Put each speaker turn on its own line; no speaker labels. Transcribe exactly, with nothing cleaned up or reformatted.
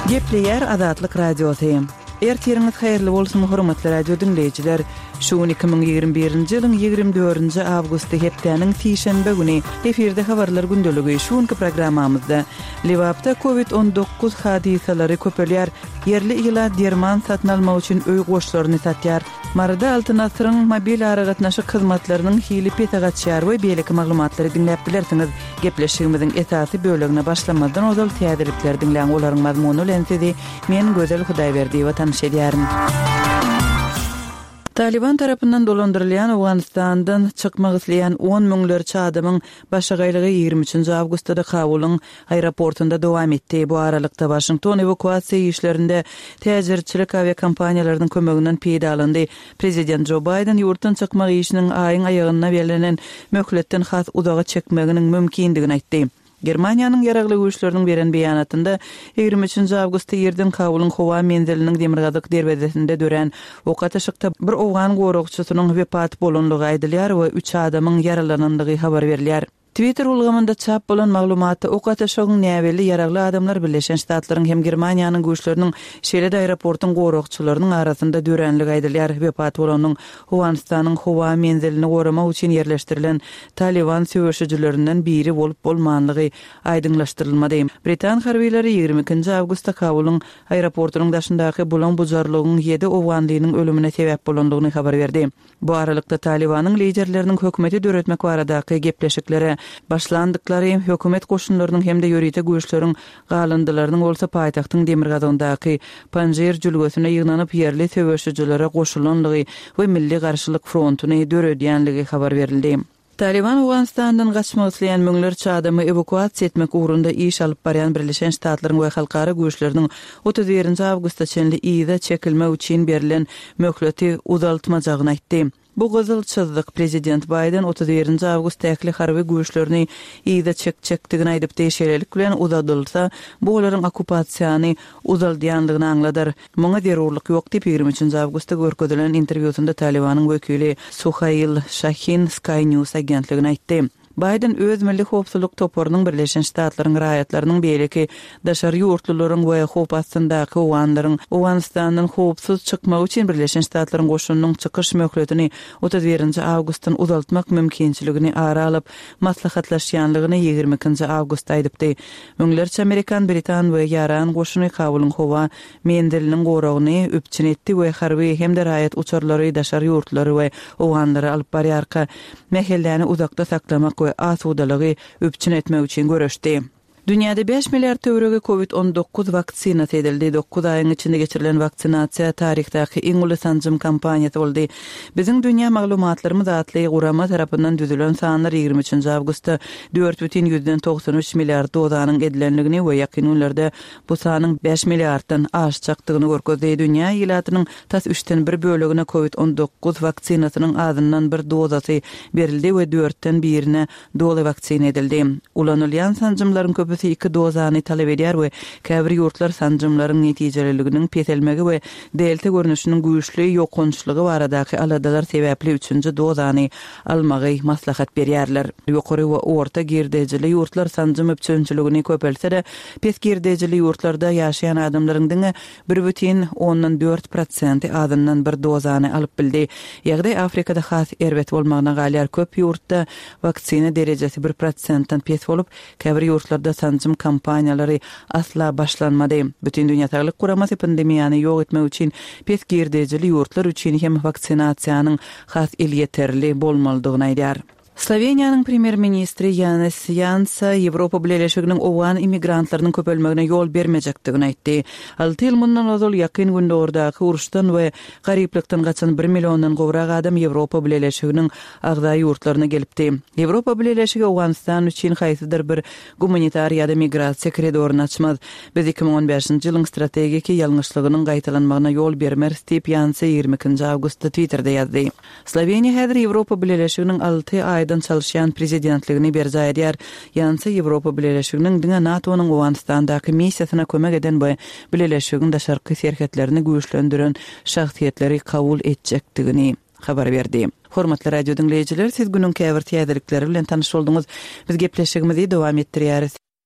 Gepleyer Azatlyk Radiosu. Ertiriniz hayırlı bolsun hormatly radio dinleyijiler. Şu iki ming ýigirme birinji ýylyň ýigirme dördünji awgusty hepdeniň tişenbe güni efirde habarlar gündöligi şuňky programmamyzda Liwapda covid on dokuz hadisalary köpelýär. Yerli ýyla derman satyn almak üçin öý goşlaryny satýar. Marada Altyn Asyryň mobil aragatnaşy hyzmatlarynyň hili petagaçýar we beýleki maglumatlary dinläp bilersiňiz. Gepleşigimiziň esasy bölegine başlamadan ozal täzirlikler dinläň olaryň mazmuny bilen sizi men Gözel Hudaýberdi we tanışýarym. Taliban tarapyndan dolandyrylýan Awganistandan çykmak isleýän on miňlerçe adamyň başagaýlygy ýigirme üçinji awgustda Kabulyň aeroportunda dowam etdi. Bu aralykda Washington evakuasiýa işlerinde täzirçilik aviakompaniýalarynyň kömeginden peýda alandy. Prezident Joe Biden ýurtdan çykmak işiniň aýyň aýagyna berlenen möhletden has uzaga çekmeginiň mümkindigini aýtdy. Germaniýanyň ýaragly güýçleriniň beren beýanatynda ýigirme üçinji awgustda ýerden Kabulyň howa menziliniň demirgazyk derbezesinde dören okaşykda bir owgan gorukçusynyň wepat bolanlygy aýdylýar we üç adamyň yaralananlygy habar berilýär. Twitter ulgamynda çap bolan maglumaty okaşygyň näweli ýaragly adamlar Birleşen Ştatlaryň hem Germaniýanyň güýçleriniň şeýle aeroportyň gorukçylarynyň arasynda dörenligi aýdylýar. Wepat bolanyň Awganistanyň howa menzilini goramak üçin yerleşdirilen Taliban söwüşçülerinden biri bolup bolmanlygy aýdyňlaşdyrylmady. Britan harbiýleri ýigirme ikinji awgustda Kabulyň aeroportynyň daşyndaky bolan bujarlygyň ýedi owganlygynyň ölümine sebäp bolanlygyny habar berdi. Bu aralykda Talibanyň liderleriniň hökümeti döretmek baradaky gepleşiklere başlandyklary hökümet goşunlarynyň hemde ýörite güýçleriň galyndylarynyň bolsa paýtagtyň demirgazyndaky Panjir jülgüsine ýygnanyp ýerli söwüşçülere goşulanlygy we milli garşylyk frontuny döredýänligi habar berildi. Taliban Awganistandan gaçmak isleýän miňlerçe adamy evakuasiýa etmek ugrunda iş alyp barýan Birleşen Ştatlaryň we halkara güýçleriniň otuz birinji awgustda çenli ýyda çekilme üçin berilen möhleti uzaltmajagyny aýtdy. Bu gozalçyzlyk Prezident Biden otuz birinji awgust täkli harby güýçlerini ýyda çekçekdigini aýdyp deşerelik bilen uzadylsa, bu olaryň okupasiýany uzaldýanlygyny aňladar. Muňa derurlyk ýok diýip ýigirme üçinji awgustda görkezdilen interwýusunda Talibanyň wekili Suhail Shahin Sky News agentligine aýtdy. Biden öz milli howpsuzlyk toparynyň Birleşen Ştatlaryň raýatlarynyň beýleki daşary ýurtlullaryň we howpasyndaky owanlaryň Awganistanyň howpsuz çykmagy üçin Birleşen Ştatlaryň goşunynyň çykyş möhletini otuz birinji awgustdan uzaltmak mümkinçiligini ara alyp maslahatlaşýanlygyny ýigirme ikinji awgustda aýdypdy. Müňlerçe Amerikan, Britan we ýaran goşuny Kabulyň howa menziliniň goragyny üpçün etdi we harby hemde raýat uçurlary daşary ýurtlary we owanlary alyp barýarka mehelläni uzakda saklamak we asudalygy üpçün etmek üçin görüşdi. Dünyada beş milyar töwerege covid on dokuz vaksinasy edildi. dokuz aýyň içinde geçirilen vaksinasiýa tarixdäki iň uly sanjym kampaniýasy boldy. Biziň dünýä maglumatlarymyz atly gurama tarapyndan düzülen sanlar ýigirme üçinji awgustda dört butun ýüzden togsan üç milliard dozanyň edilenligini we ýakyn günlerde bu sanyň beş milliarddan aşjakdygyny görkezdi. Dünýä ýylatynyň tas üçten bir bölegine covid on dokuz vaksinasynyň azyndan bir dozasy berildi we dörtten birine doly vaksina edildi. Ulanylýan sanjymlaryň köpü iki dozany talep edýär we käbir ýurtlar sanjymlaryň netijelerliginiň petelmegi we delte görnüşiniň güýçli ýokunçlygy baradaky aladalar sebäpli üçünji dozany almagy maslahat berýärler. Ýokary we orta girdejili ýurtlar sanjym öpçünçiligini köpelsede, pes girdejili ýurtlarda ýaşaýan adamlaryň diňe bir butun ondan dört prosent adamdan bir dozany alyp bildi. Ýagdaý Afrikada has erbet bolmagyna galýar köp ýurtda vaksina derejesi bir prosentdan pes bolup, käbir ýurtlarda sanjym kampaniýalary asla başlanmady. Bütün dünýä saglyk guramasy pandemiýany ýok etmek üçin pes girdejili ýurtlar üçin hem vaksinasiýanyň has il ýeterli bolmalydygyny aýdýar. Sloveniýanyň premier ministri Janez Janša Ýewropa Birleşiginiň owgan immigrantlarynyň köpelmegine ýol bermejekdigini aýtdy. Alty ýyl mundan ozal ýakyn günde ordaky uruşdan we garyplykdan gaçan bir milliondan gowrak adam Ýewropa Birleşiginiň agdaý ýurtlaryna gelipdi. Ýewropa Birleşigi Awganistan üçin haýsydyr bir gumanitar ýa-da migrasiýa koridoryny açmaz. Biz iki ming on beşinji ýylyň strategiki ýalňyşlygynyň gaýtalanmagyna ýol bermez diýip Janša ýigirme ikinji awgustda Twitterda ýazdy. Sloveniýa häzir Ýewropa Birleşiginiň alty aý aýdan çalışýan prezidentligini berja edýär. Ýansa Ýewropa Birleşiginiň diňe NATO'nyň Awganistandaky missiýasyna kömek eden we Birleşigiň daşarky serhetlerini güýçlendiren şahsiýetleri kabul etjekdigini habar berdi. Hormatly radio dinleyijiler, siz günüň käbir täzelikleri bilen tanyş boldunuz. Biz gepleşigimizi dowam etdirýäris.